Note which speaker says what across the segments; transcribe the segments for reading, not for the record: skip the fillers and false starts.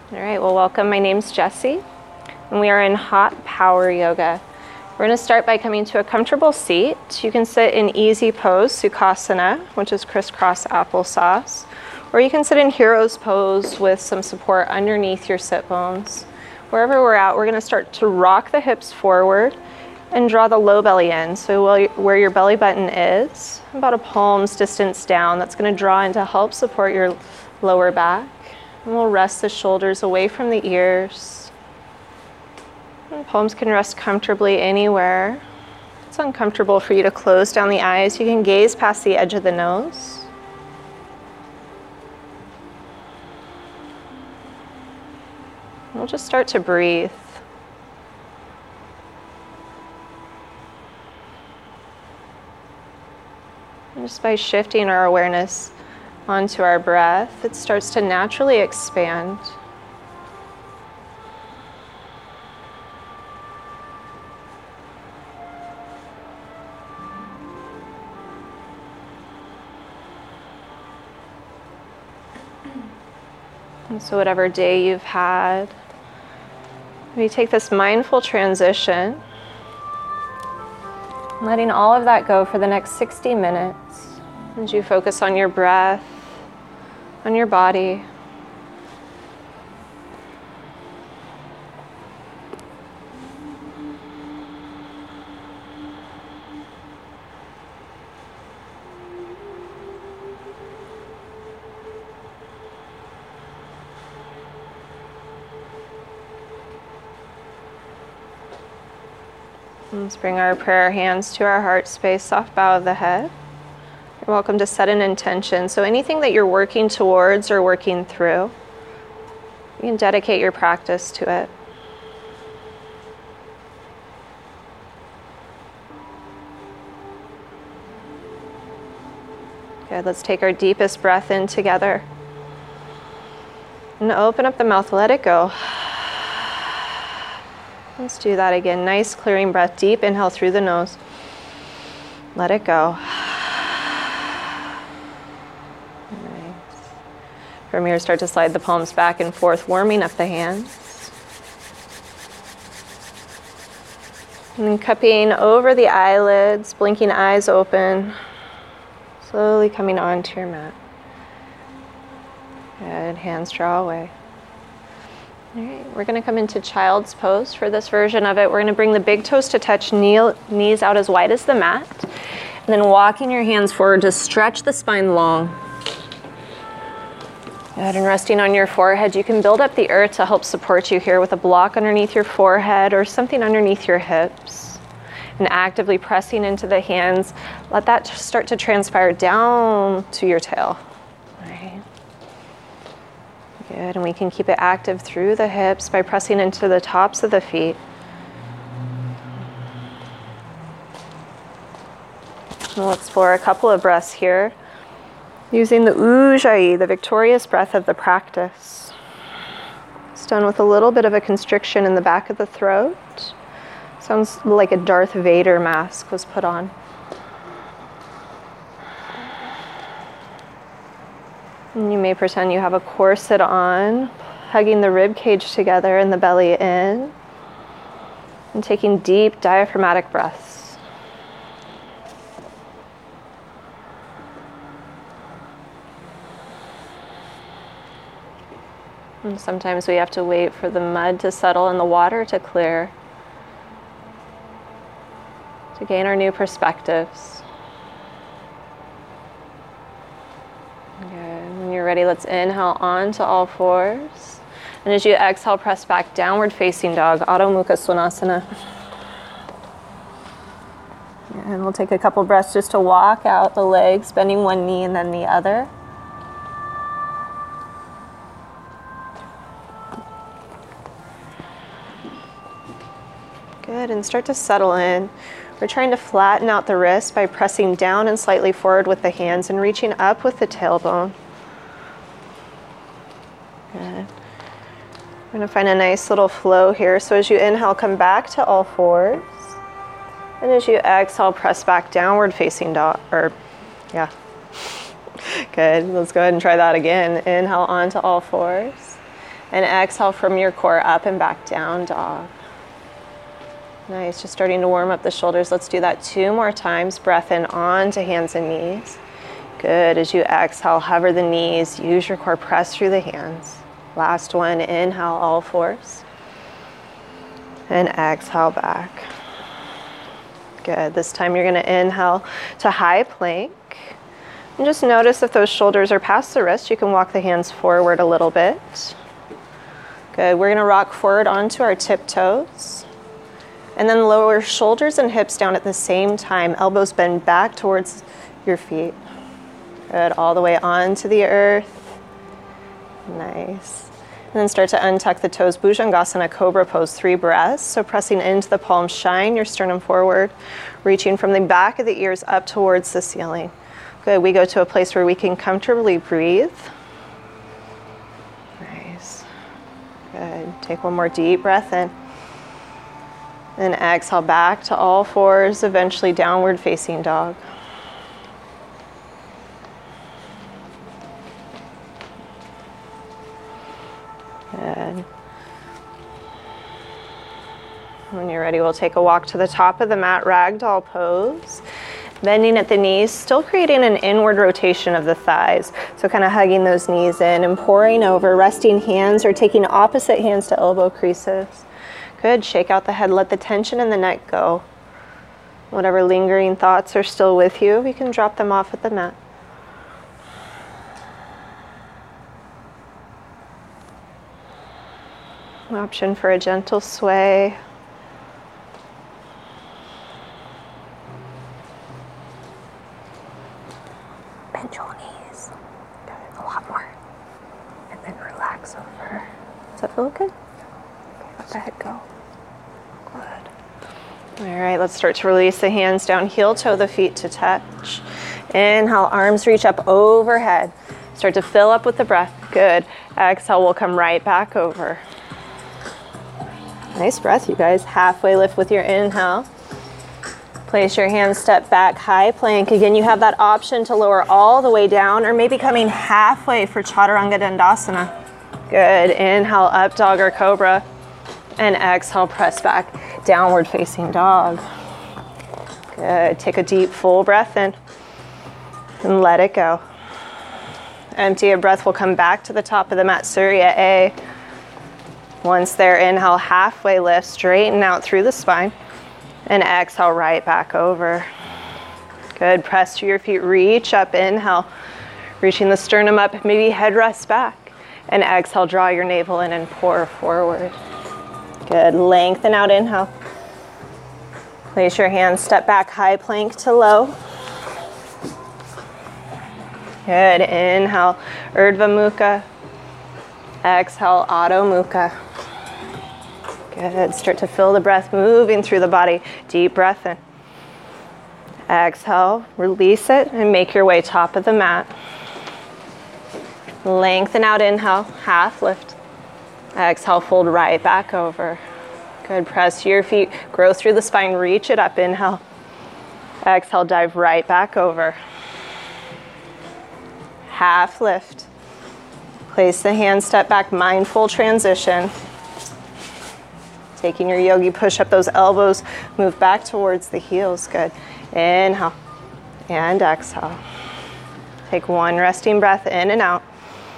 Speaker 1: All right, well, welcome. My name's Jessie, and we are in hot power yoga. We're going to start by coming to a comfortable seat. You can sit in easy pose, Sukhasana, which is crisscross applesauce, or you can sit in hero's pose with some support underneath your sit bones. Wherever we're at, we're going to start to rock the hips forward and draw the low belly in. So where your belly button is, about a palm's distance down, that's going to draw in to help support your lower back. And we'll rest the shoulders away from the ears. And palms can rest comfortably anywhere. If it's uncomfortable for you to close down the eyes, you can gaze past the edge of the nose. And we'll just start to breathe. And just by shifting our awareness onto our breath, it starts to naturally expand. And so whatever day you've had, we take this mindful transition, letting all of that go for the next 60 minutes as you focus on your breath, on your body. Let's bring our prayer hands to our heart space, soft bow of the head. You're welcome to set an intention. So anything that you're working towards or working through, you can dedicate your practice to it. Good, let's take our deepest breath in together. And open up the mouth, let it go. Let's do that again. Nice clearing breath. Deep inhale through the nose. Let it go. Nice. From here, start to slide the palms back and forth, warming up the hands. And then cupping over the eyelids, blinking eyes open. Slowly coming onto your mat. Good. Hands draw away. All right, we're going to come into child's pose for this version of it. We're going to bring the big toes to touch, knees out as wide as the mat. And then walking your hands forward to stretch the spine long. Good, and resting on your forehead, you can build up the earth to help support you here with a block underneath your forehead or something underneath your hips. And actively pressing into the hands, let that start to transpire down to your tail. All right. Good, and we can keep it active through the hips by pressing into the tops of the feet. And we'll explore a couple of breaths here using the Ujjayi, the victorious breath of the practice. It's done with a little bit of a constriction in the back of the throat. Sounds like a Darth Vader mask was put on. And you may pretend you have a corset on, hugging the rib cage together and the belly in, and taking deep diaphragmatic breaths. And sometimes we have to wait for the mud to settle and the water to clear to gain our new perspectives. When you're ready, let's inhale onto all fours. And as you exhale, press back, downward facing dog, Adho Mukha Svanasana. And we'll take a couple breaths just to walk out the legs, bending one knee and then the other. Good, and start to settle in. We're trying to flatten out the wrist by pressing down and slightly forward with the hands and reaching up with the tailbone. Good. We're going to find a nice little flow here. So as you inhale, come back to all fours. And as you exhale, press back, downward facing dog, Good, let's go ahead and try that again. Inhale onto all fours. And exhale from your core up and back down dog. Nice, just starting to warm up the shoulders. Let's do that 2 more times. Breath in onto hands and knees. Good, as you exhale, hover the knees, use your core, press through the hands. Last one, inhale, all fours. And exhale back. Good, this time you're gonna inhale to high plank. And just notice if those shoulders are past the wrist, you can walk the hands forward a little bit. Good, we're gonna rock forward onto our tiptoes. And then lower shoulders and hips down at the same time. Elbows bend back towards your feet. Good, all the way onto the earth. Nice. And then start to untuck the toes. Bhujangasana, cobra pose, 3 breaths. So pressing into the palms, shine your sternum forward, reaching from the back of the ears up towards the ceiling. Good, we go to a place where we can comfortably breathe. Nice. Good, take one more deep breath in. And exhale back to all fours, eventually downward facing dog. Good. When you're ready, we'll take a walk to the top of the mat, ragdoll pose. Bending at the knees, still creating an inward rotation of the thighs. So kind of hugging those knees in and pouring over, resting hands or taking opposite hands to elbow creases. Good, shake out the head, let the tension in the neck go. Whatever lingering thoughts are still with you, you can drop them off at the mat. Option for a gentle sway. Bend your knees. Good, a lot more. And then relax over. Does that feel good? Okay, let the head go. Good. All right, let's start to release the hands down, heel toe the feet to touch. Inhale, arms reach up overhead. Start to fill up with the breath. Good. Exhale, we'll come right back over. Nice breath, you guys. Halfway lift with your inhale. Place your hands, step back, high plank. Again, you have that option to lower all the way down or maybe coming halfway for Chaturanga Dandasana. Good. Inhale, up dog or cobra. And exhale, press back, downward facing dog. Good. Take a deep, full breath in and let it go. Empty a breath. We'll come back to the top of the mat, Surya A. Once there, inhale, halfway lift, straighten out through the spine. And exhale, right back over. Good, press to your feet, reach up, inhale. Reaching the sternum up, maybe head rests back. And exhale, draw your navel in and pour forward. Good, lengthen out, inhale. Place your hands, step back, high plank to low. Good, inhale, Urdhva Mukha. Exhale, Adho Mukha. Good, start to feel the breath moving through the body. Deep breath in. Exhale, release it and make your way top of the mat. Lengthen out, inhale, half lift. Exhale, fold right back over. Good, press your feet, grow through the spine, reach it up, inhale. Exhale, dive right back over. Half lift. Place the hands, step back, mindful transition. Taking your yogi push up, those elbows move back towards the heels. Good. Inhale and exhale. Take one resting breath in and out.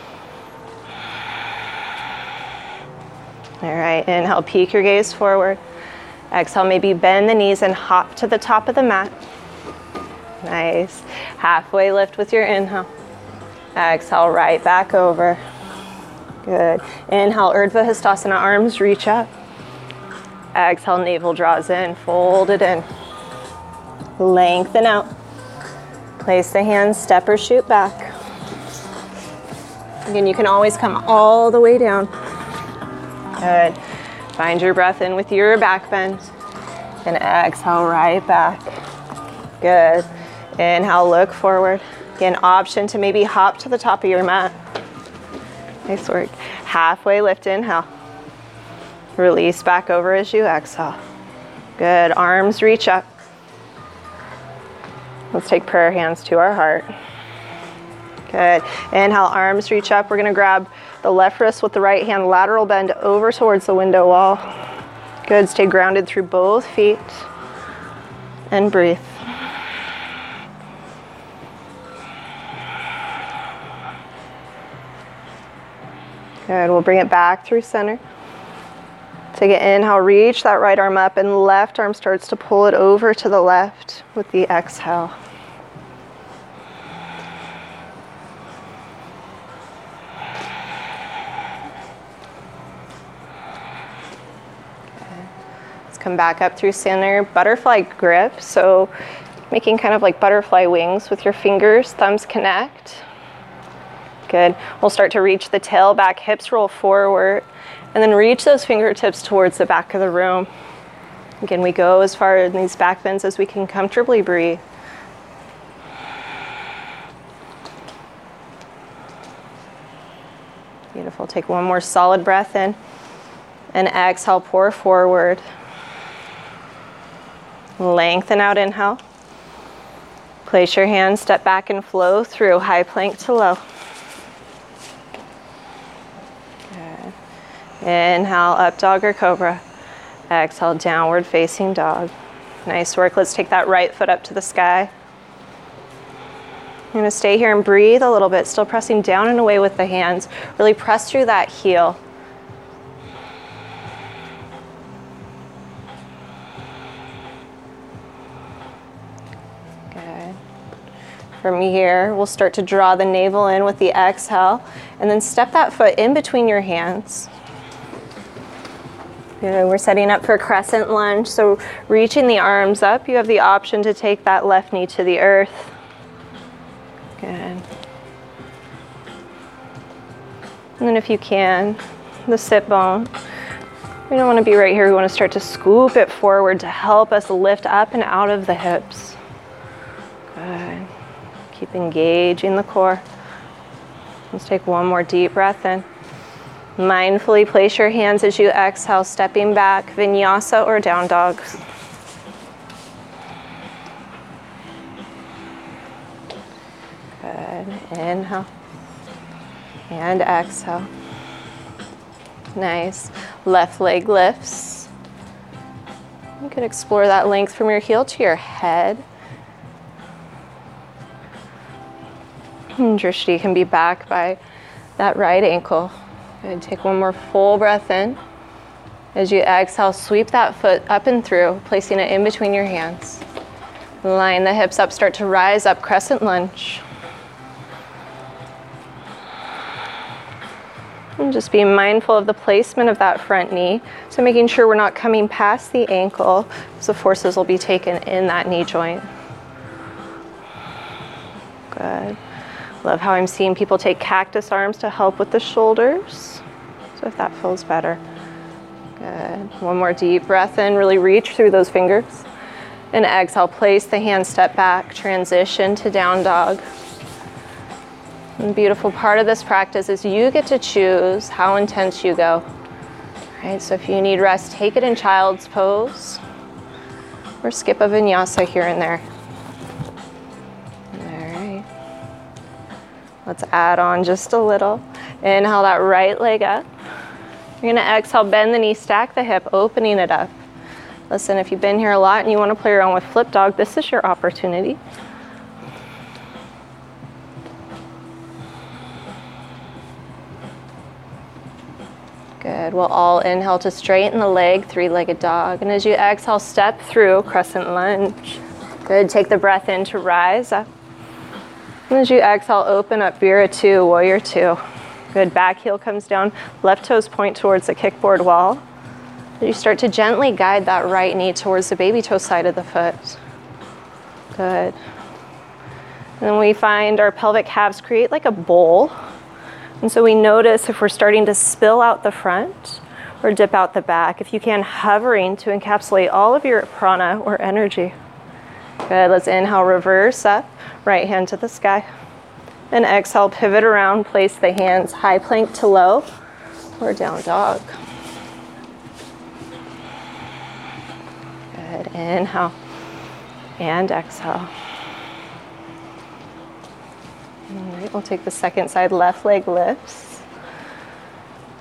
Speaker 1: All right, inhale, peek your gaze forward. Exhale, maybe bend the knees and hop to the top of the mat. Nice. Halfway lift with your inhale. Exhale, right back over. Good. Inhale, Urdhva Hastasana, arms reach up. Exhale, navel draws in, fold it in. Lengthen out. Place the hands, step or shoot back. Again, you can always come all the way down. Good. Find your breath in with your back bend. And exhale, right back. Good. Inhale, look forward. Again, option to maybe hop to the top of your mat. Nice work. Halfway lift, inhale. Release back over as you exhale. Good, arms reach up. Let's take prayer hands to our heart. Good, inhale, arms reach up. We're gonna grab The left wrist with the right hand, lateral bend over towards the window wall. Good, stay grounded through both feet. And breathe. Good, we'll bring it back through center. Take an inhale, reach that right arm up, and left arm starts to pull it over to the left with the exhale. Come back up through center, butterfly grip. So making kind of like butterfly wings with your fingers, thumbs connect. Good. We'll start to reach the tail back, hips roll forward, and then reach those fingertips towards the back of the room. Again, we go as far in these back bends as we can comfortably breathe. Beautiful. Take one more solid breath in, and exhale, pour forward. Lengthen out, inhale. Place your hands, step back and flow through high plank to low. Good. Inhale, up dog or cobra. Exhale, downward facing dog. Nice work. Let's take that right foot up to the sky. You're going to stay here and breathe a little bit, still pressing down and away with the hands. Really press through that heel. From here, we'll start to draw the navel in with the exhale, and then step that foot in between your hands. Good. We're setting up for crescent lunge, so reaching the arms up, you have the option to take that left knee to the earth. Good. And then if you can, the sit bone. We don't want to be right here, we want to start to scoop it forward to help us lift up and out of the hips. Good. Keep engaging the core. Let's take one more deep breath in. Mindfully place your hands as you exhale, stepping back, vinyasa or down dog. Good. Inhale and exhale. Nice. Left leg lifts. You could explore that length from your heel to your head. Drishti can be back by that right ankle. Good. Take one more full breath in. As you exhale, sweep that foot up and through, placing it in between your hands. Line the hips up, start to rise up, crescent lunge. And just be mindful of the placement of that front knee. So making sure we're not coming past the ankle, because the forces will be taken in that knee joint. Good. Love how I'm seeing people take cactus arms to help with the shoulders. So if that feels better. Good. One more deep breath in. Really reach through those fingers. And exhale, place the hands, step back, transition to down dog. And the beautiful part of this practice is you get to choose how intense you go. Right, so if you need rest, take it in child's pose. Or skip a vinyasa here and there. Let's add on just a little. Inhale that right leg up. You're gonna exhale, bend the knee, stack the hip, opening it up. Listen, if you've been here a lot and you wanna play around with flip dog, this is your opportunity. Good, we'll all inhale to straighten the leg, three-legged dog. And as you exhale, step through crescent lunge. Good, take the breath in to rise up. And as you exhale, open up, Vira 2, Warrior 2. Good, back heel comes down, left toes point towards the kickboard wall. You start to gently guide that right knee towards the baby toe side of the foot. Good. And then we find our pelvic calves create like a bowl. And so we notice if we're starting to spill out the front or dip out the back, if you can, hovering to encapsulate all of your prana or energy. Good, let's inhale, reverse up, right hand to the sky. And exhale, pivot around, place the hands high plank to low or down dog. Good, inhale and exhale. All right, we'll take the second side, left leg lifts. Good, take one more full breath in. And exhale,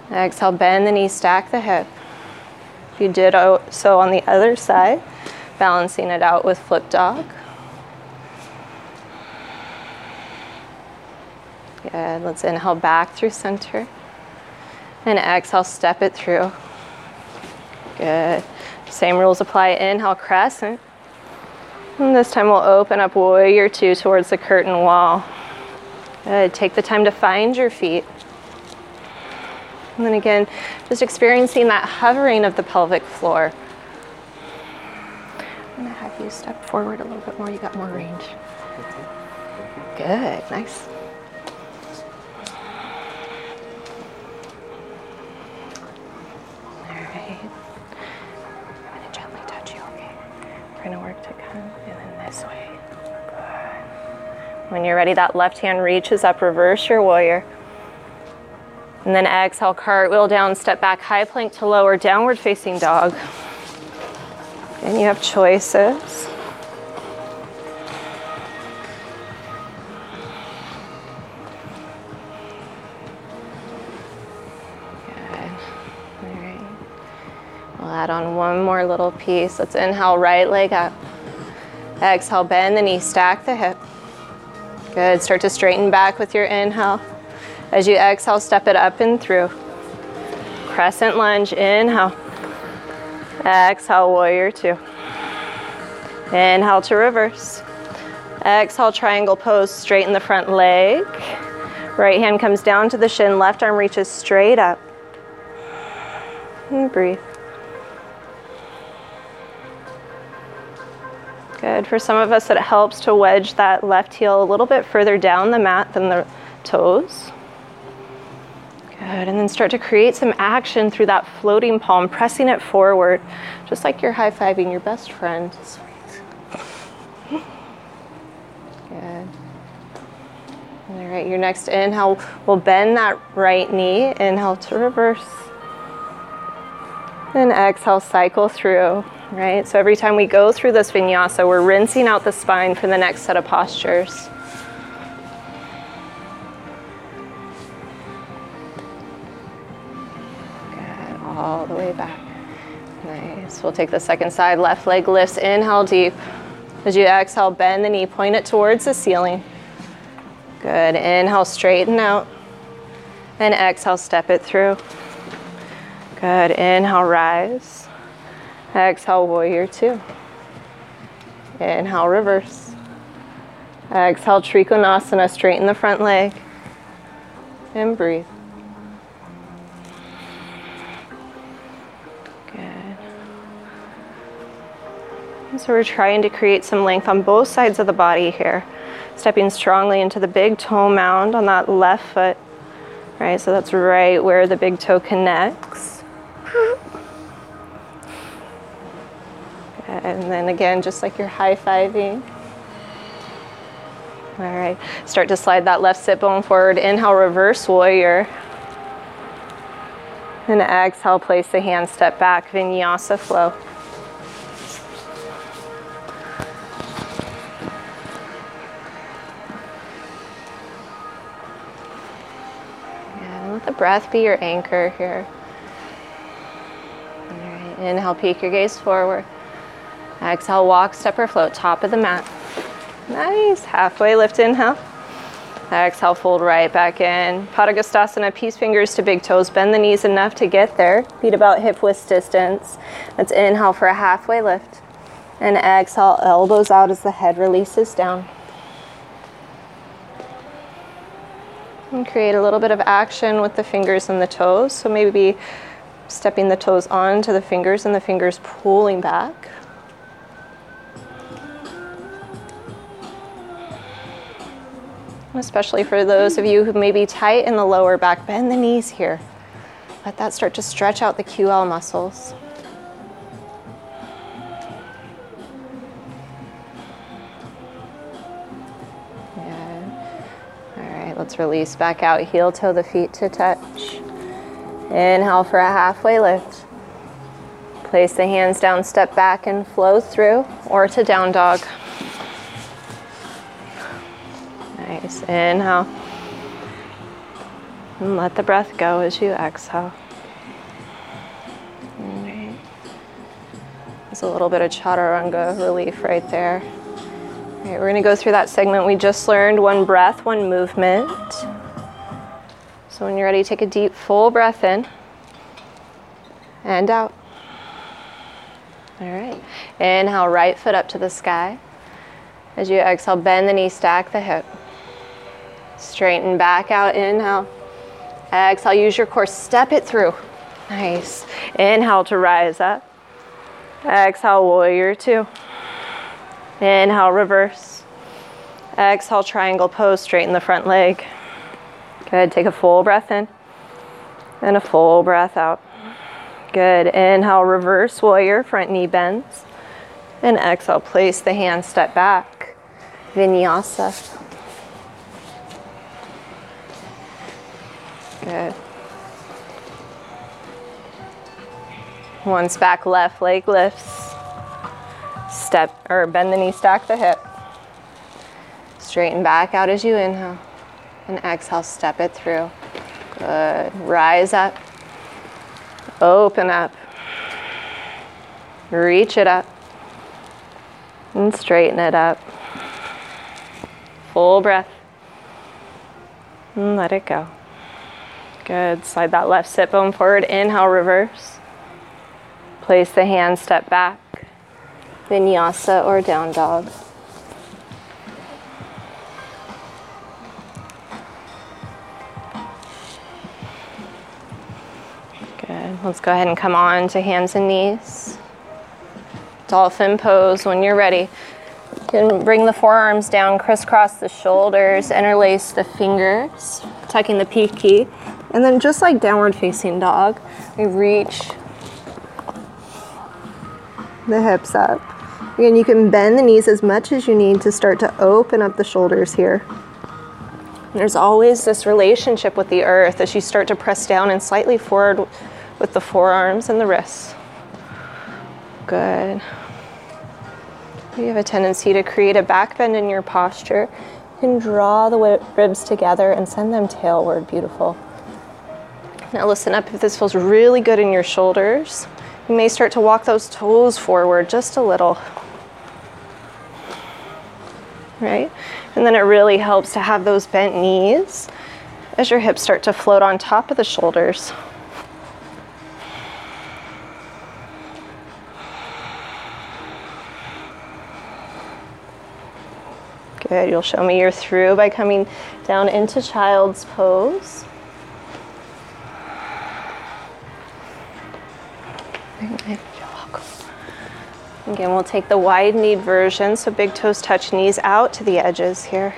Speaker 1: Exhale, bend the knee, stack the hip. If you did so on the other side, balancing it out with flip dog. Good, let's inhale back through center. And exhale, step it through. Good. Same rules apply. Inhale, crescent. And this time we'll open up warrior two towards the curtain wall. Good. Take the time to find your feet. And then again, just experiencing that hovering of the pelvic floor. I'm going to have you step forward a little bit more. You got more range. Good. Nice. Going to work to come and then this way. Good. When you're ready, that left hand reaches up, reverse your warrior. And then exhale, cartwheel down, step back, high plank to lower, downward facing dog. And you have choices. We'll add on one more little piece. Let's inhale, right leg up. Exhale, bend the knee, stack the hip. Good, start to straighten back with your inhale. As you exhale, step it up and through. Crescent lunge, inhale. Exhale, warrior two. Inhale to reverse. Exhale, triangle pose, straighten the front leg. Right hand comes down to the shin, left arm reaches straight up. And breathe. Good. For some of us, it helps to wedge that left heel a little bit further down the mat than the toes. Good. And then start to create some action through that floating palm, pressing it forward, just like you're high-fiving your best friend. Sweet. Good. All right, your next inhale, we'll bend that right knee. Inhale to reverse. And exhale, cycle through. Right, so every time we go through this vinyasa, we're rinsing out the spine for the next set of postures. Good, all the way back. Nice, we'll take the second side, left leg lifts, inhale deep. As you exhale, bend the knee, point it towards the ceiling. Good, inhale, straighten out. And exhale, step it through. Good, inhale, rise. Exhale, warrior two. Inhale, reverse. Exhale, Trikonasana, straighten the front leg. And breathe. Good. And so we're trying to create some length on both sides of the body here. Stepping strongly into the big toe mound on that left foot. Right, so that's right where the big toe connects. And then again, just like you're high-fiving. All right, start to slide that left sit bone forward. Inhale, reverse warrior. And exhale, place the hand, step back, vinyasa flow. And let the breath be your anchor here. All right, inhale, peek your gaze forward. Exhale, walk, step or float, top of the mat. Nice, halfway lift, inhale. Exhale, fold right back in. Padangusthasana, peace fingers to big toes. Bend the knees enough to get there. Feet about hip width distance. Let's inhale for a halfway lift. And exhale, elbows out as the head releases down. And create a little bit of action with the fingers and the toes. So maybe stepping the toes onto the fingers and the fingers pulling back. Especially for those of you who may be tight in the lower back, bend the knees here. Let that start to stretch out the QL muscles. Yeah. All right, let's release back out, heel toe the feet to touch. Inhale for a halfway lift. Place the hands down, step back and flow through, or to down dog. Nice, inhale. And let the breath go as you exhale. All right. There's a little bit of chaturanga relief right there. All right, we're going to go through that segment we just learned. One breath, one movement. So when you're ready, take a deep, full breath in and out. All right. Inhale, right foot up to the sky. As you exhale, bend the knee, stack the hip. Straighten back out, inhale. Exhale, use your core, step it through. Nice. Inhale to rise up. Exhale, warrior two. Inhale, reverse. Exhale, triangle pose, straighten the front leg. Good, take a full breath in and a full breath out. Good, inhale, reverse warrior, front knee bends. And exhale, place the hand, step back. Vinyasa. Good. Once back, left leg lifts. Step, or bend the knee, stack the hip. Straighten back out as you inhale. And exhale, step it through. Good. Rise up. Open up. Reach it up. And straighten it up. Full breath. And let it go. Good. Slide that left sit bone forward. Inhale, reverse. Place the hand, step back. Vinyasa or down dog. Good. Let's go ahead and come on to hands and knees. Dolphin pose when you're ready. You can bring the forearms down, crisscross the shoulders, interlace the fingers, tucking the pinky. And then just like downward facing dog, we reach the hips up. Again, you can bend the knees as much as you need to start to open up the shoulders here. And there's always this relationship with the earth as you start to press down and slightly forward with the forearms and the wrists. Good. You have a tendency to create a back bend in your posture. You can draw the ribs together and send them tailward. Beautiful. Now listen up. If this feels really good in your shoulders, you may start to walk those toes forward just a little. Right? And then it really helps to have those bent knees as your hips start to float on top of the shoulders. Good. You'll show me you're through by coming down into child's pose. Again, we'll take the wide kneed version, so big toes touch knees out to the edges here.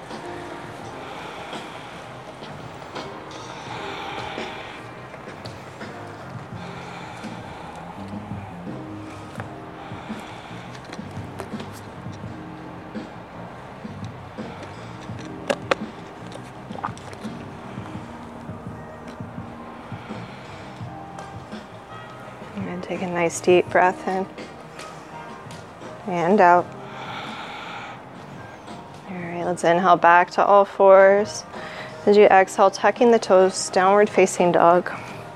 Speaker 1: And take a nice deep breath in. And out. All right, let's inhale back to all fours. As you exhale, tucking the toes, downward facing dog.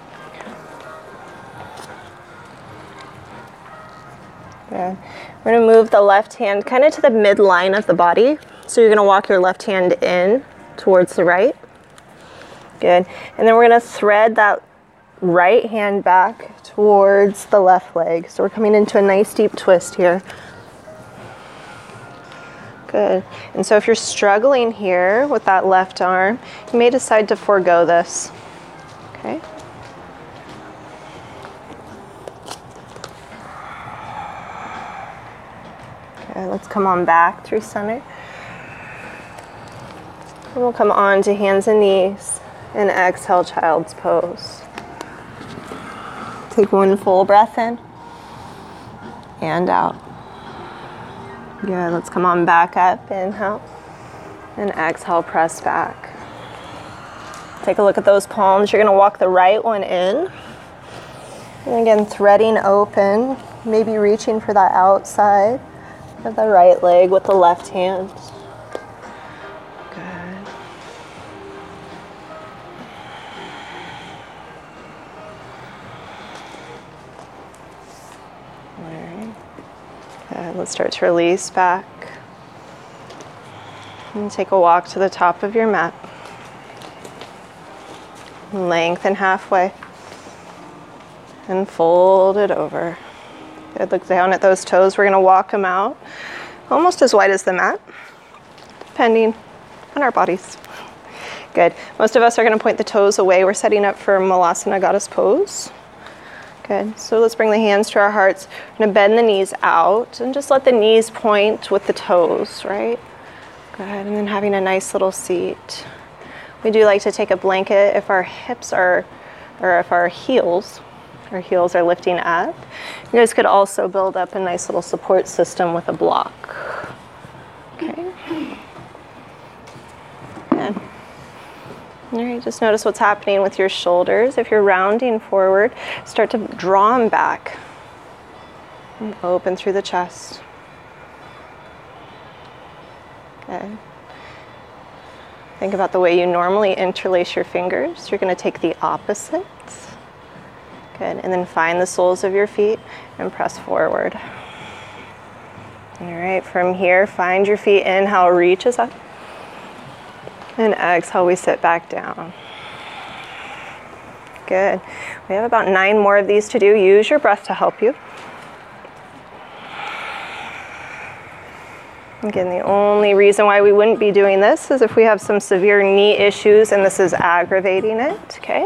Speaker 1: Good. We're gonna move the left hand kind of to the midline of the body. So you're gonna walk your left hand in towards the right. Good. And then we're gonna thread that right hand back towards the left leg. So we're coming into a nice deep twist here. Good. And so if you're struggling here with that left arm, you may decide to forego this. Okay? Okay, let's come on back through center. And we'll come on to hands and knees and exhale, child's pose. Take one full breath in and out. Good, let's come on back up, inhale, and exhale, press back. Take a look at those palms. You're gonna walk the right one in. And again, threading open, maybe reaching for that outside of the right leg with the left hand. Good. All right. Good. Let's start to release back. And take a walk to the top of your mat. Lengthen halfway. And fold it over. Good. Look down at those toes. We're going to walk them out almost as wide as the mat, depending on our bodies. Good. Most of us are going to point the toes away. We're setting up for Malasana Goddess pose. Good. So let's bring the hands to our hearts. We're going to bend the knees out and just let the knees point with the toes, right? Good. And then having a nice little seat. We do like to take a blanket if our hips are, or if our heels are lifting up. You guys could also build up a nice little support system with a block. Okay. Good. All right, just notice what's happening with your shoulders. If you're rounding forward, start to draw them back and open through the chest. Good. Think about the way you normally interlace your fingers. You're going to take the opposite. Good, and then find the soles of your feet and press forward. All right, from here, find your feet. Inhale, reaches up. And exhale, we sit back down. Good. We have about 9 more of these to do. Use your breath to help you. Again, the only reason why we wouldn't be doing this is if we have some severe knee issues and this is aggravating it, okay?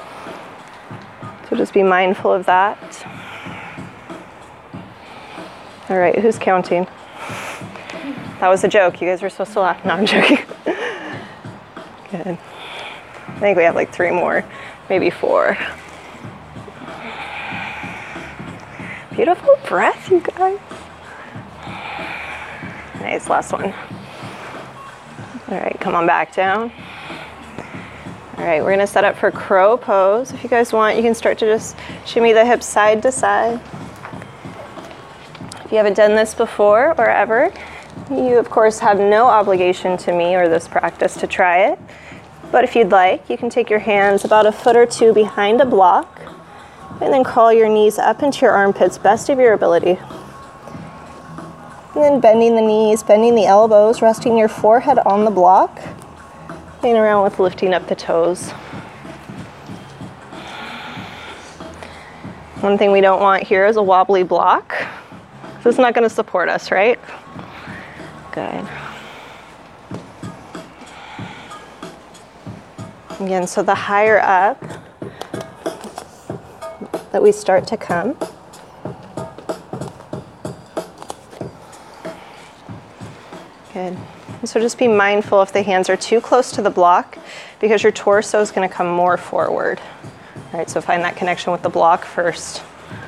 Speaker 1: So just be mindful of that. All right, who's counting? That was a joke. You guys were supposed to laugh. No, I'm joking. Good. I think we have like 3 more, maybe 4. Beautiful breath, you guys. Nice, last one. All right, come on back down. All right, we're gonna set up for crow pose. If you guys want, you can start to just shimmy the hips side to side. If you haven't done this before or ever, you of course have no obligation to me or this practice to try it. But if you'd like, you can take your hands about a foot or 2 behind a block and then crawl your knees up into your armpits, best of your ability. And then bending the knees, bending the elbows, resting your forehead on the block, playing around with lifting up the toes. One thing we don't want here is a wobbly block. This is not going to support us, right? Good. Again, so the higher up that we start to come, good. So just be mindful if the hands are too close to the block because your torso is going to come more forward. All right, so find that connection with the block first.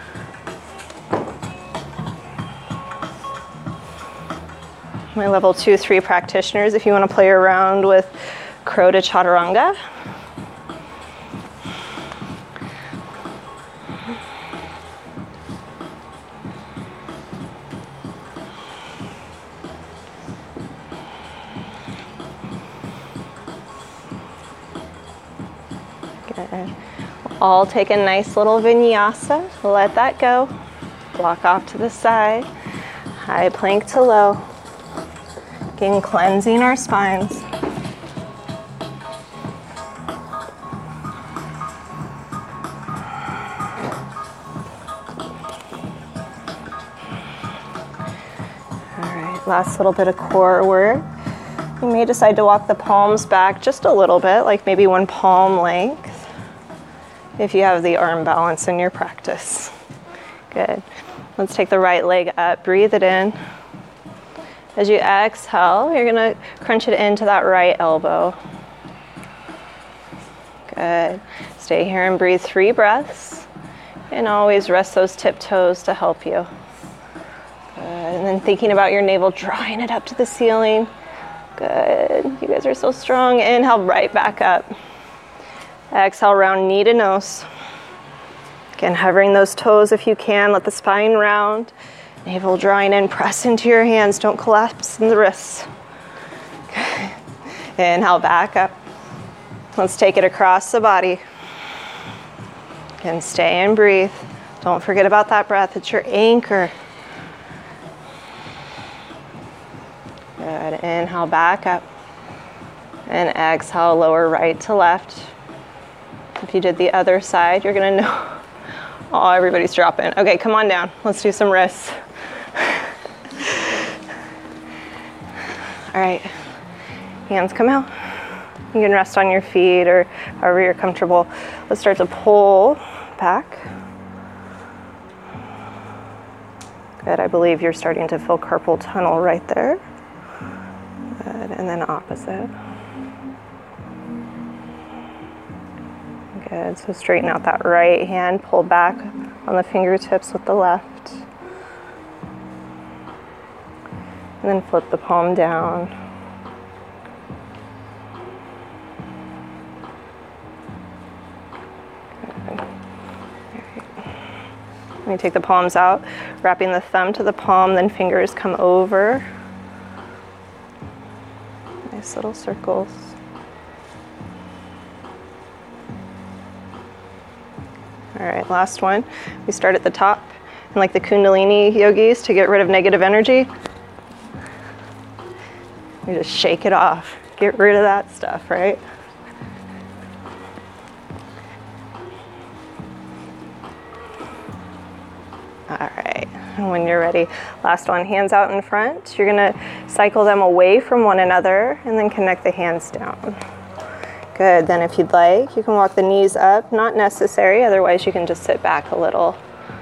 Speaker 1: My level 2, 3 practitioners, if you want to play around with crow to chaturanga. Good. All take a nice little vinyasa. Let that go. Block off to the side. High plank to low. Again, cleansing our spines. All right, last little bit of core work. You may decide to walk the palms back just a little bit, like maybe 1 palm length, if you have the arm balance in your practice. Good. Let's take the right leg up, breathe it in. As you exhale, you're gonna crunch it into that right elbow. Good. Stay here and breathe 3 breaths. And always rest those tip toes to help you. Good. And then thinking about your navel, drawing it up to the ceiling. Good. You guys are so strong. Inhale, right back up. Exhale, round knee to nose. Again, hovering those toes if you can. Let the spine round. Navel drawing in. Press into your hands. Don't collapse in the wrists. Okay. Inhale, back up. Let's take it across the body. Again, stay and breathe. Don't forget about that breath. It's your anchor. Good. Inhale, back up. And exhale, lower right to left. If you did the other side, you're gonna know. Oh, everybody's dropping. Okay, come on down. Let's do some wrists. All right, hands come out. You can rest on your feet or however you're comfortable. Let's start to pull back. Good, I believe you're starting to feel carpal tunnel right there. Good, and then opposite. Good, so straighten out that right hand, pull back on the fingertips with the left. And then flip the palm down. Let me take the palms out, wrapping the thumb to the palm, then fingers come over. Nice little circles. All right, last one. We start at the top, and like the Kundalini yogis, to get rid of negative energy, we just shake it off. Get rid of that stuff, right? All right, and when you're ready, last one, hands out in front. You're gonna cycle them away from one another and then connect the hands down. Good, then if you'd like, you can walk the knees up, not necessary, otherwise you can just sit back a little.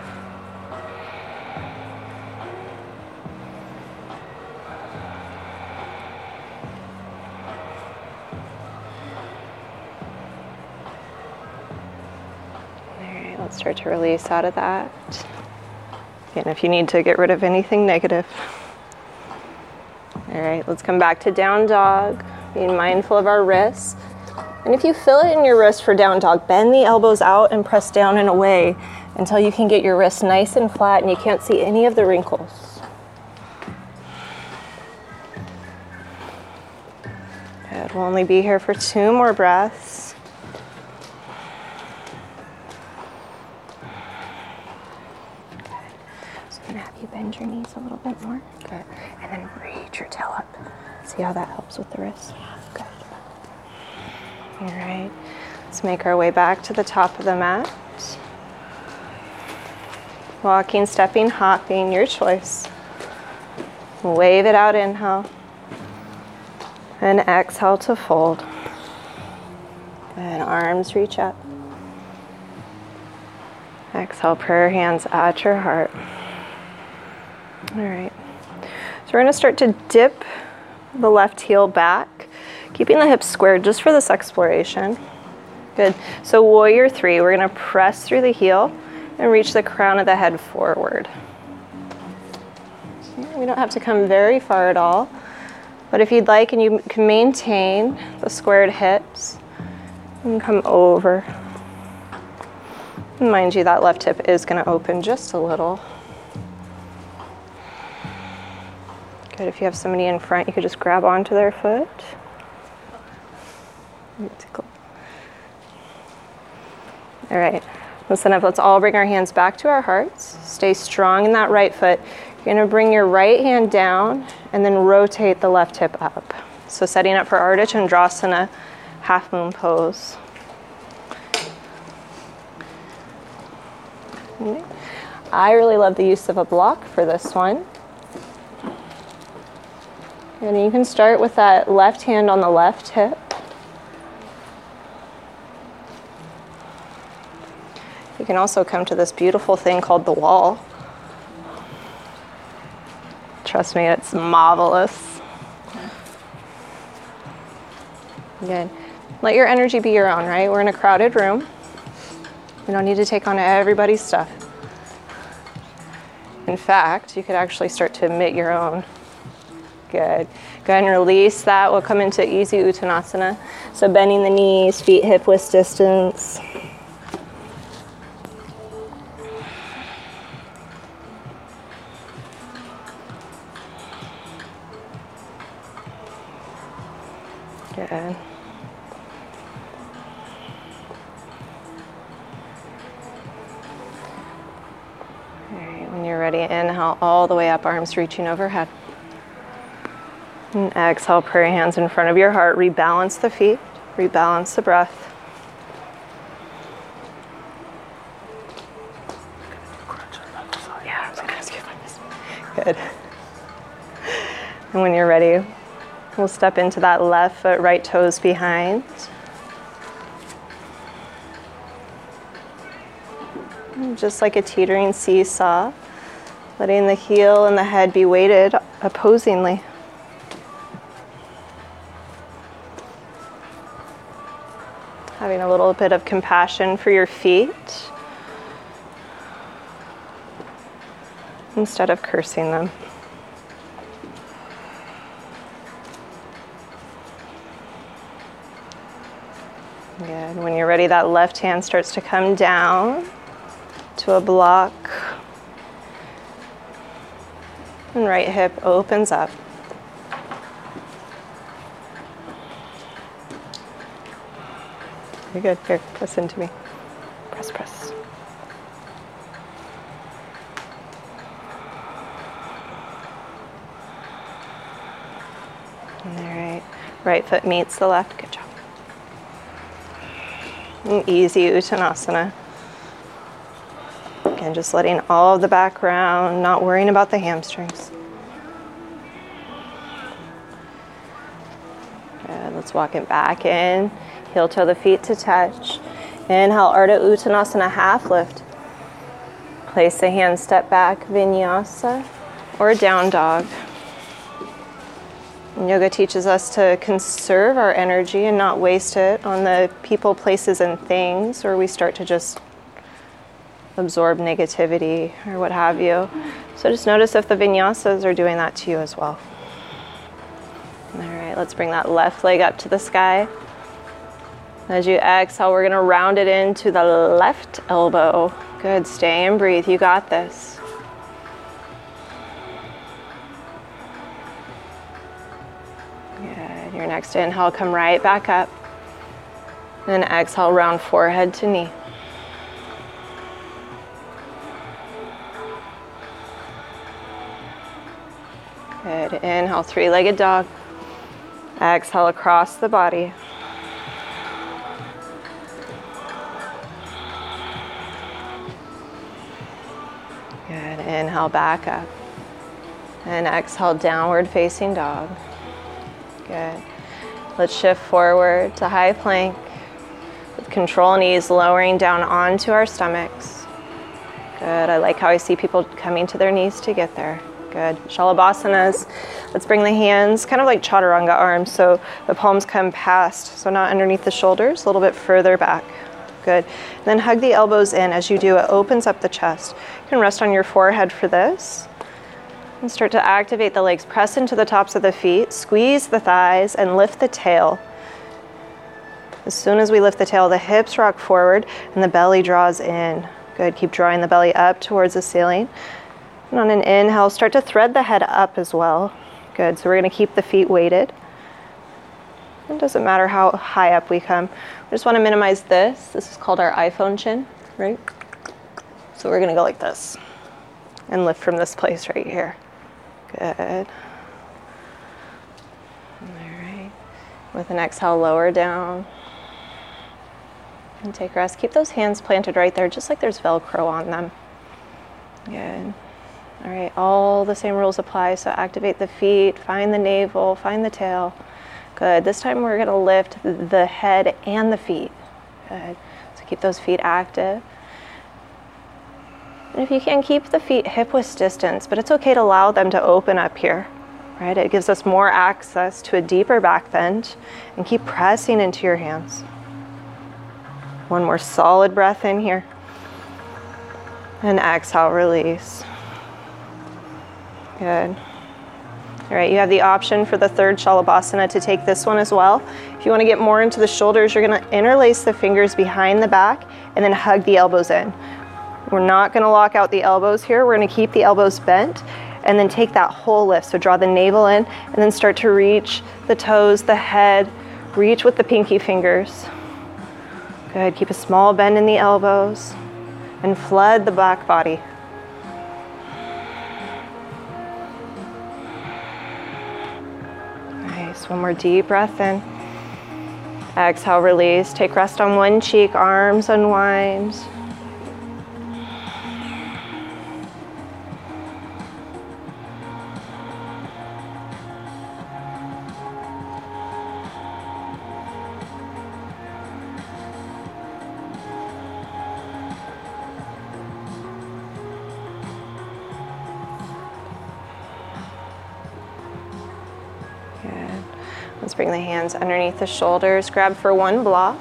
Speaker 1: All right, let's start to release out of that. And if you need to get rid of anything negative. All right, let's come back to down dog, being mindful of our wrists. And if you feel it in your wrist for down dog, bend the elbows out and press down and away until you can get your wrists nice and flat and you can't see any of the wrinkles. Good, we'll only be here for 2 more breaths. Good. So I'm gonna have you bend your knees a little bit more. Good. And then reach your tail up. See how that helps with the wrist? Good. All right, let's make our way back to the top of the mat. Walking, stepping, hopping, your choice. Wave it out, inhale. And exhale to fold. And arms reach up. Exhale, prayer hands at your heart. All right, so we're gonna start to dip the left heel back, keeping the hips squared just for this exploration. Good. So warrior 3, we're going to press through the heel and reach the crown of the head forward. We don't have to come very far at all, but if you'd like and you can maintain the squared hips, you can come over. And mind you, that left hip is going to open just a little. Good. If you have somebody in front, you could just grab onto their foot. All right, listen up, let's all bring our hands back to our hearts. Stay strong in that right foot. You're gonna bring your right hand down and then rotate the left hip up. So setting up for Ardha Chandrasana, half moon pose. I really love the use of a block for this one. And you can start with that left hand on the left hip. You can also come to this beautiful thing called the wall. Trust me, it's marvelous. Good. Let your energy be your own, right? We're in a crowded room. You don't need to take on everybody's stuff. In fact, you could actually start to emit your own. Good. Go ahead and release that. We'll come into easy Uttanasana. So bending the knees, feet hip width distance. Good. All right, when you're ready, inhale all the way up, arms reaching overhead. And exhale, prayer hands in front of your heart. Rebalance the feet, rebalance the breath. Yeah, I was gonna ask you about this. Good. And when you're ready, we'll step into that left foot, right toes behind. Just like a teetering seesaw, letting the heel and the head be weighted opposingly. Having a little bit of compassion for your feet instead of cursing them. Good. When you're ready, that left hand starts to come down to a block. And right hip opens up. Very good. Here, press into me. Press, press. All right. Right foot meets the left. Good job. An easy Uttanasana. Again, just letting all of the background, not worrying about the hamstrings. Good. Let's walk it back in. Heel toe the feet to touch. Inhale, Ardha Uttanasana, half lift. Place the hands, step back, Vinyasa, or down dog. And yoga teaches us to conserve our energy and not waste it on the people, places, and things, or we start to just absorb negativity or what have you. So just notice if the vinyasas are doing that to you as well. All right, let's bring that left leg up to the sky. As you exhale, we're going to round it into the left elbow. Good, stay and breathe. You got this. Good. Your next inhale, come right back up. And exhale, round forehead to knee. Good. Inhale, three-legged dog. Exhale across the body. Good. Inhale, back up. And exhale, downward facing dog. Good. Let's shift forward to high plank. With control and ease, lowering down onto our stomachs. Good. I like how I see people coming to their knees to get there. Good. Shalabhasanas. Let's bring the hands kind of like chaturanga arms, so the palms come past, so not underneath the shoulders, a little bit further back. Good. And then hug the elbows in. As you do, it opens up the chest. You can rest on your forehead for this. And start to activate the legs. Press into the tops of the feet. Squeeze the thighs and lift the tail. As soon as we lift the tail, the hips rock forward and the belly draws in. Good. Keep drawing the belly up towards the ceiling. And on an inhale, start to thread the head up as well. Good. So we're going to keep the feet weighted. It doesn't matter how high up we come. We just want to minimize this. This is called our iPhone chin, right? So we're going to go like this and lift from this place right here. Good. All right. With an exhale, lower down. And take rest. Keep those hands planted right there, just like there's Velcro on them. Good. All right, all the same rules apply. So activate the feet, find the navel, find the tail. Good. This time we're going to lift the head and the feet. Good. So keep those feet active. And if you can, keep the feet hip-width distance, but it's okay to allow them to open up here. Right? It gives us more access to a deeper back bend, and keep pressing into your hands. One more solid breath in here. And exhale, release. Good. All right, you have the option for the third Shalabhasana to take this one as well. If you want to get more into the shoulders, you're going to interlace the fingers behind the back and then hug the elbows in. We're not going to lock out the elbows here. We're going to keep the elbows bent and then take that whole lift. So draw the navel in and then start to reach the toes, the head, reach with the pinky fingers. Good. Keep a small bend in the elbows and flood the back body. One more deep breath in. Exhale, release. Take rest on one cheek, arms unwind. Good. Let's bring the hands underneath the shoulders. Grab for one block.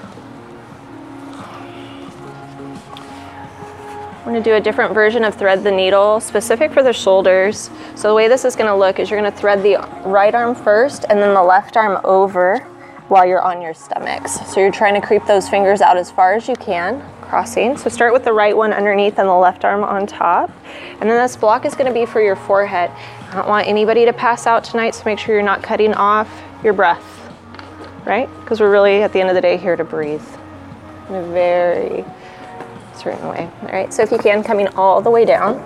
Speaker 1: I'm going to do a different version of thread the needle, specific for the shoulders. So the way this is going to look is you're going to thread the right arm first and then the left arm over while you're on your stomachs. So you're trying to creep those fingers out as far as you can, crossing. So start with the right one underneath and the left arm on top. And then this block is going to be for your forehead. I don't want anybody to pass out tonight, so make sure you're not cutting off your breath, right? Because we're really, at the end of the day, here to breathe in a very certain way. All right, so if you can, coming all the way down.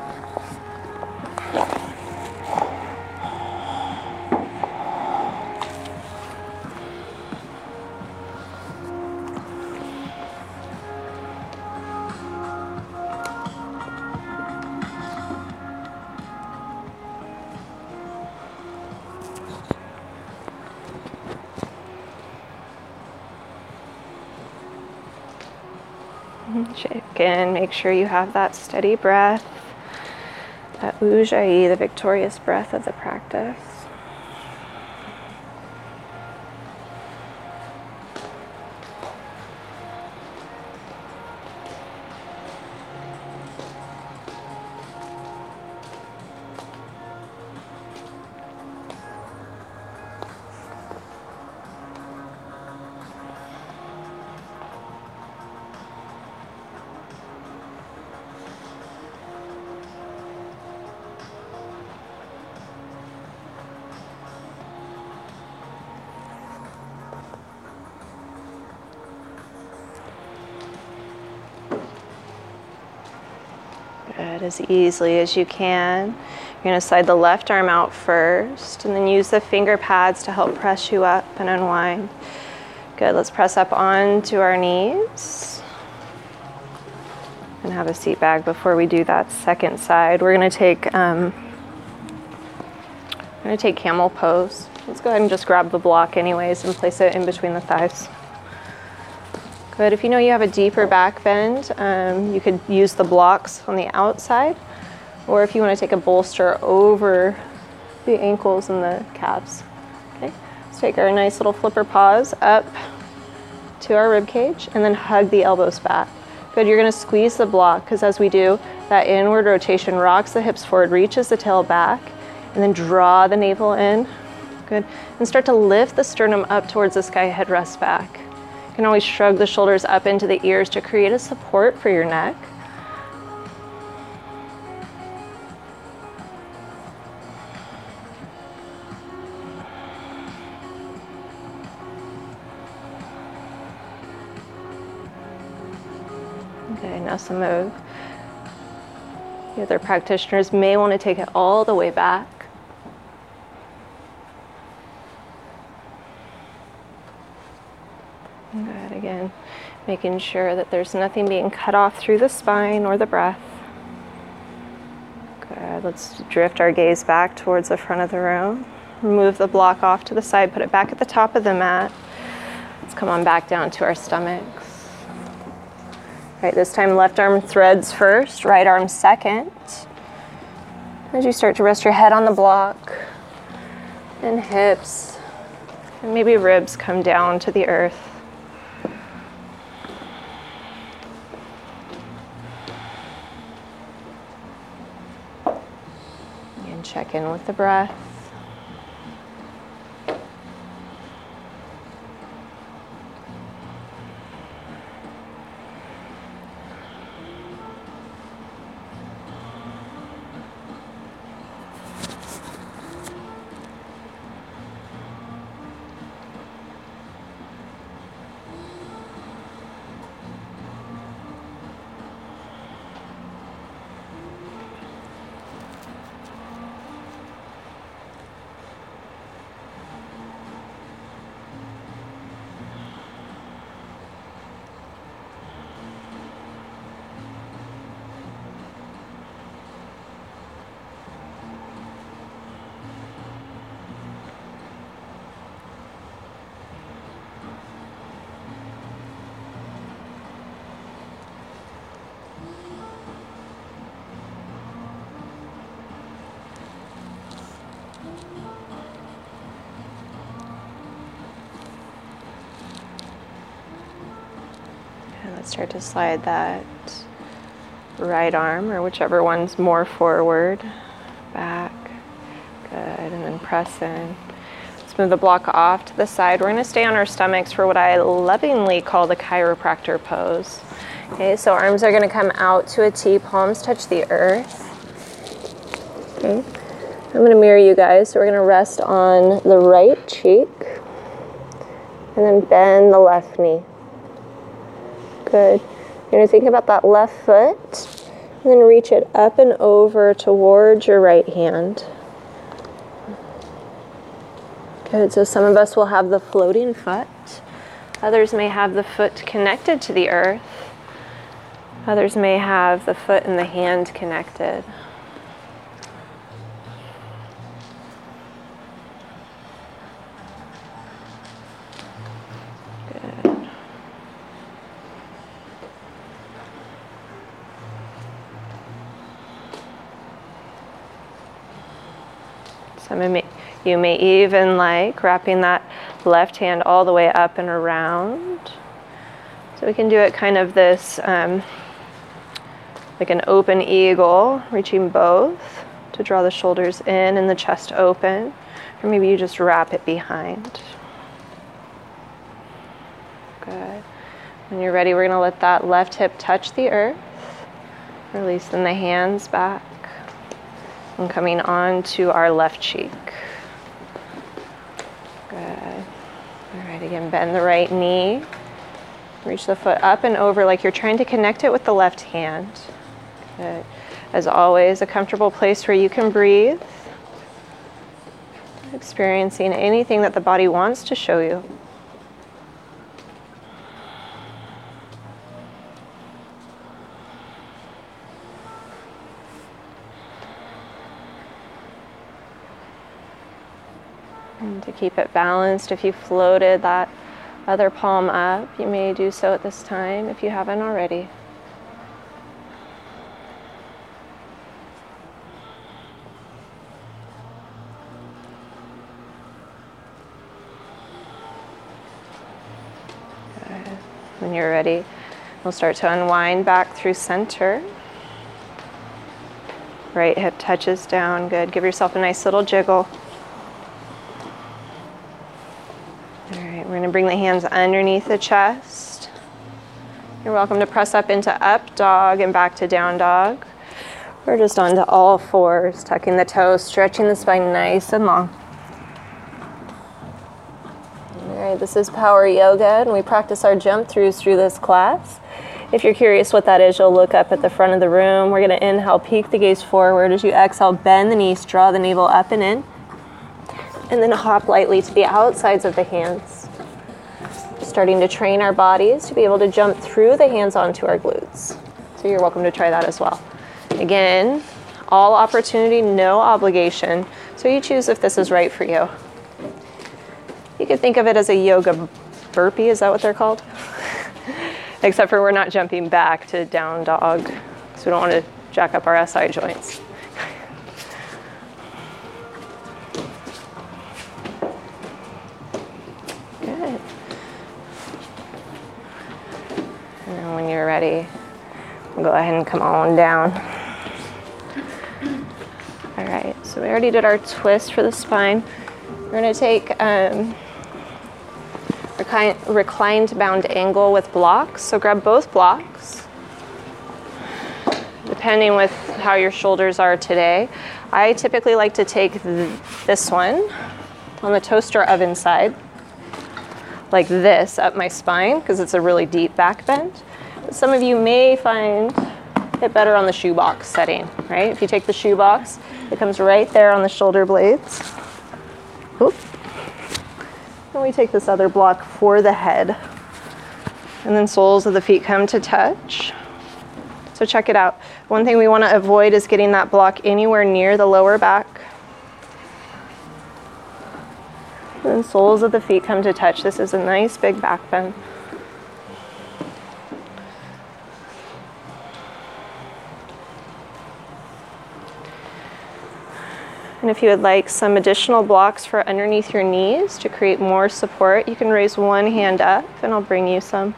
Speaker 1: Shake in, make sure you have that steady breath, that ujjayi, the victorious breath of the practice. Good, as easily as you can. You're going to slide the left arm out first and then use the finger pads to help press you up and unwind. Good, let's press up onto our knees and have a seat back before we do that second side. We're going to take camel pose. Let's go ahead and just grab the block anyways and place it in between the thighs. Good. If you know you have a deeper back bend, you could use the blocks on the outside, or if you want to take a bolster over the ankles and the calves. Okay. Let's take our nice little flipper paws up to our rib cage and then hug the elbows back. Good. You're going to squeeze the block because as we do, that inward rotation rocks the hips forward, reaches the tail back, and then draw the navel in. Good. And start to lift the sternum up towards the sky headrest back. You can always shrug the shoulders up into the ears to create a support for your neck. Okay, now some of the other practitioners may want to take it all the way back. Good, again, making sure that there's nothing being cut off through the spine or the breath. Good, let's drift our gaze back towards the front of the room. Remove the block off to the side, put it back at the top of the mat. Let's come on back down to our stomachs. All right, this time left arm threads first, right arm second. As you start to rest your head on the block and hips, and maybe ribs come down to the earth. Check in with the breath. And let's start to slide that right arm, or whichever one's more forward, back. Good, and then press in. Let's move the block off to the side. We're going to stay on our stomachs for what I lovingly call the chiropractor pose. Okay, so arms are going to come out to a T, palms touch the earth. Okay, I'm going to mirror you guys. So we're going to rest on the right cheek and then bend the left knee. Good. You're going to think about that left foot and then reach it up and over towards your right hand. Good. So some of us will have the floating foot. Others may have the foot connected to the earth. Others may have the foot and the hand connected. Good. Some of you may even like wrapping that left hand all the way up and around. So we can do it kind of this like an open eagle, reaching both to draw the shoulders in and the chest open. Or maybe you just wrap it behind. Good. When you're ready, we're going to let that left hip touch the earth. Releasing the hands back. And coming on to our left cheek. Good. All right, again, bend the right knee. Reach the foot up and over like you're trying to connect it with the left hand. Good. As always, a comfortable place where you can breathe. Experiencing anything that the body wants to show you. And to keep it balanced, if you floated that other palm up, you may do so at this time if you haven't already. Good. When you're ready, we'll start to unwind back through center. Right hip touches down. Good. Give yourself a nice little jiggle. We're going to bring the hands underneath the chest. You're welcome to press up into up dog and back to down dog. Or just onto all fours, tucking the toes, stretching the spine nice and long. All right, this is Power Yoga, and we practice our jump throughs through this class. If you're curious what that is, you'll look up at the front of the room. We're going to inhale, peek the gaze forward. As you exhale, bend the knees, draw the navel up and in. And then hop lightly to the outsides of the hands. Starting to train our bodies to be able to jump through the hands onto our glutes. So you're welcome to try that as well. Again, all opportunity, no obligation. So you choose if this is right for you. You could think of it as a yoga burpee, is that what they're called? Except for we're not jumping back to down dog, so we don't want to jack up our SI joints. Good. And then when you're ready, we'll go ahead and come on down. All right, so we already did our twist for the spine. We're going to take reclined bound angle with blocks. So grab both blocks, depending with how your shoulders are today. I typically like to take this one on the toaster oven side, like this, up my spine, because it's a really deep back bend. But some of you may find it better on the shoebox setting, right? If you take the shoebox, it comes right there on the shoulder blades. Oop. And we take this other block for the head. And then soles of the feet come to touch. So check it out. One thing we want to avoid is getting that block anywhere near the lower back. And then soles of the feet come to touch. This is a nice big back bend. And if you would like some additional blocks for underneath your knees to create more support, you can raise one hand up and I'll bring you some.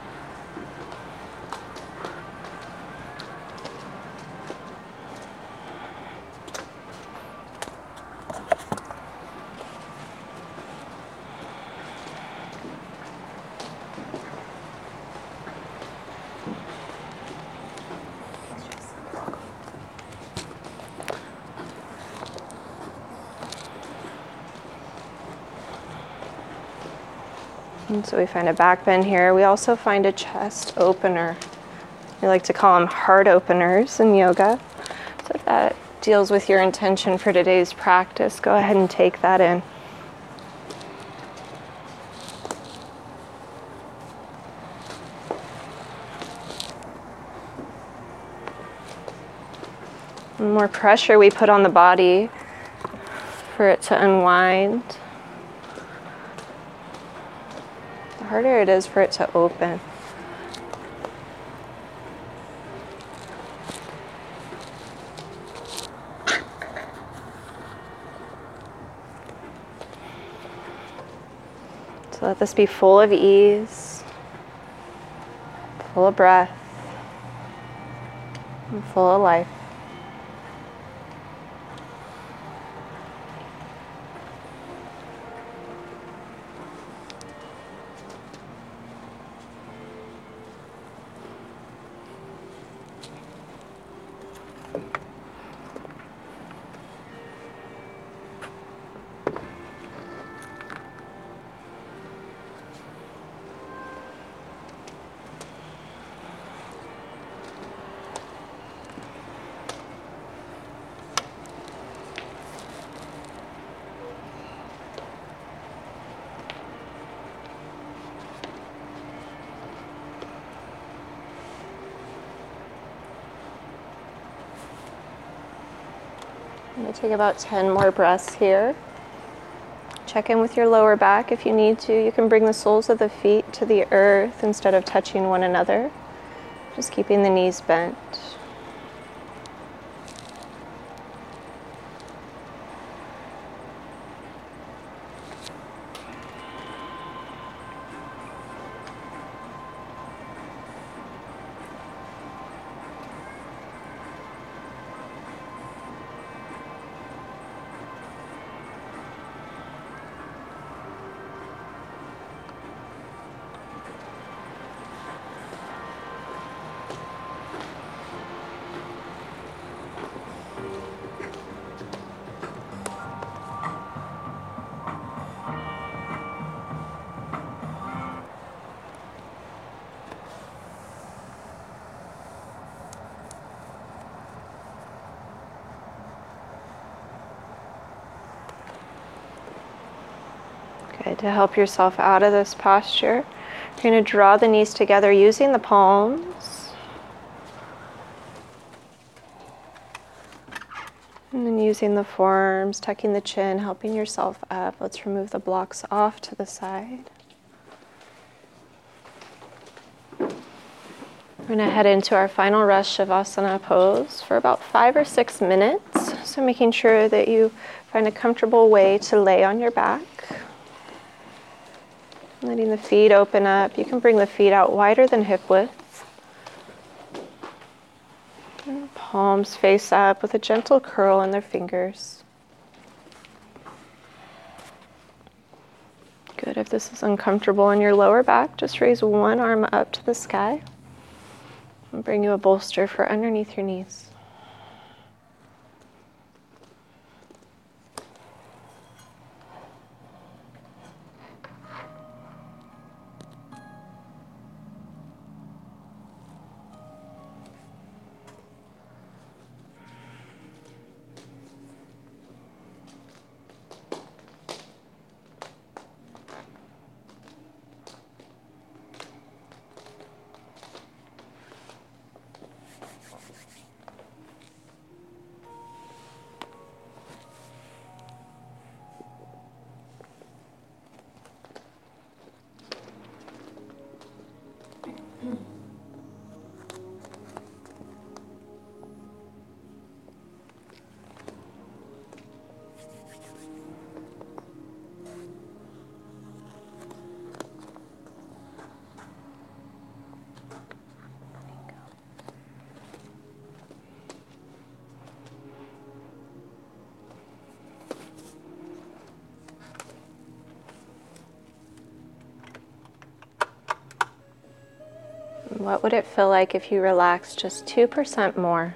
Speaker 1: And so we find a back bend here. We also find a chest opener. We like to call them heart openers in yoga. So if that deals with your intention for today's practice, go ahead and take that in. The more pressure we put on the body for it to unwind, the harder it is for it to open. So let this be full of ease, full of breath, and full of life. I'm going to take about 10 more breaths here. Check in with your lower back if you need to. You can bring the soles of the feet to the earth instead of touching one another. Just keeping the knees bent. Good. To help yourself out of this posture, you're going to draw the knees together using the palms. And then using the forearms, tucking the chin, helping yourself up. Let's remove the blocks off to the side. We're going to head into our final rest Shavasana pose for about 5 or 6 minutes. So making sure that you find a comfortable way to lay on your back. Letting the feet open up. You can bring the feet out wider than hip width. And palms face up with a gentle curl in their fingers. Good. If this is uncomfortable in your lower back, just raise one arm up to the sky and bring you a bolster for underneath your knees. What would it feel like if you relaxed just 2% more?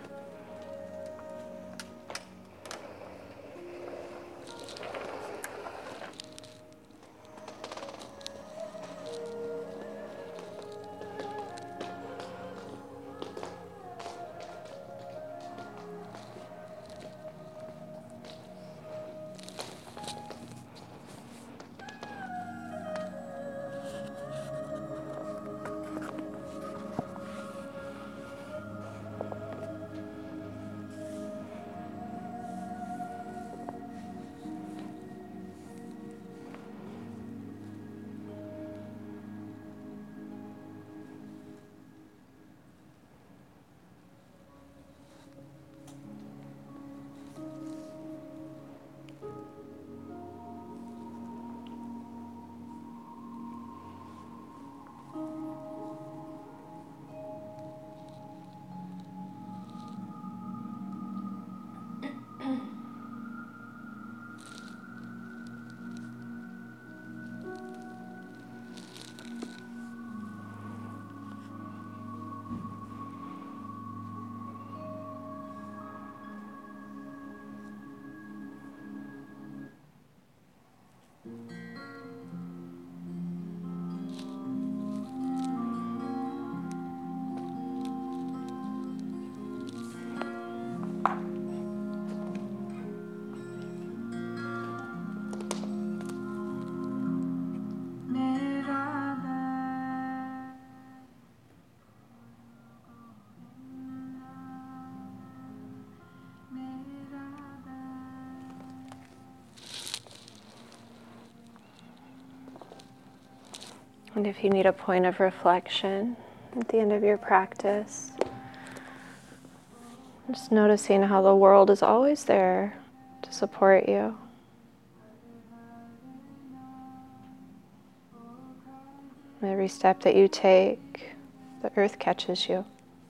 Speaker 1: And if you need a point of reflection at the end of your practice, just noticing how the world is always there to support you. Every step that you take, the earth catches you.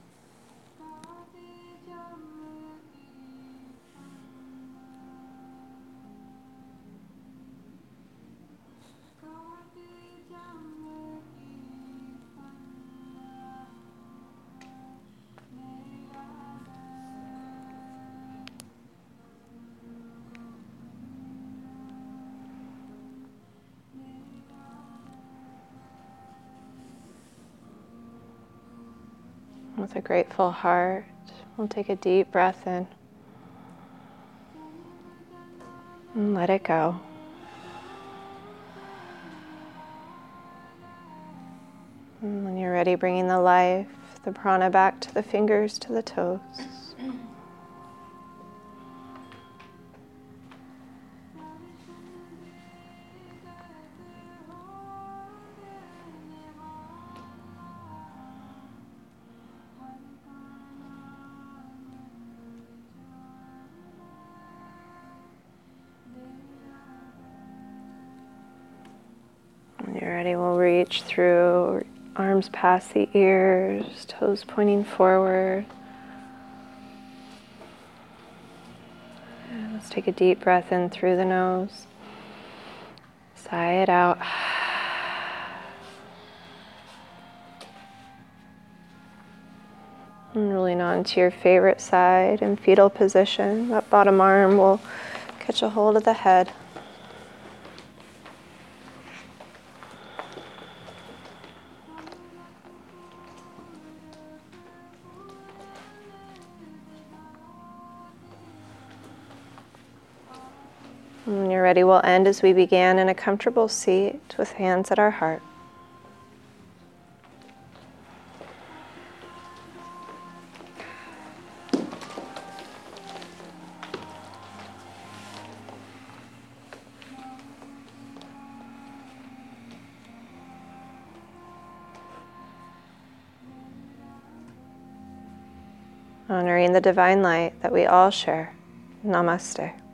Speaker 1: With a grateful heart, we'll take a deep breath in and let it go. And when you're ready, bringing the life, the prana back to the fingers, to the toes. When you're ready, we'll reach through, arms past the ears, toes pointing forward. And let's take a deep breath in through the nose. Sigh it out. And rolling onto your favorite side in fetal position. That bottom arm will catch a hold of the head. When you're ready, we'll end as we began in a comfortable seat with hands at our heart. Honoring the divine light that we all share. Namaste.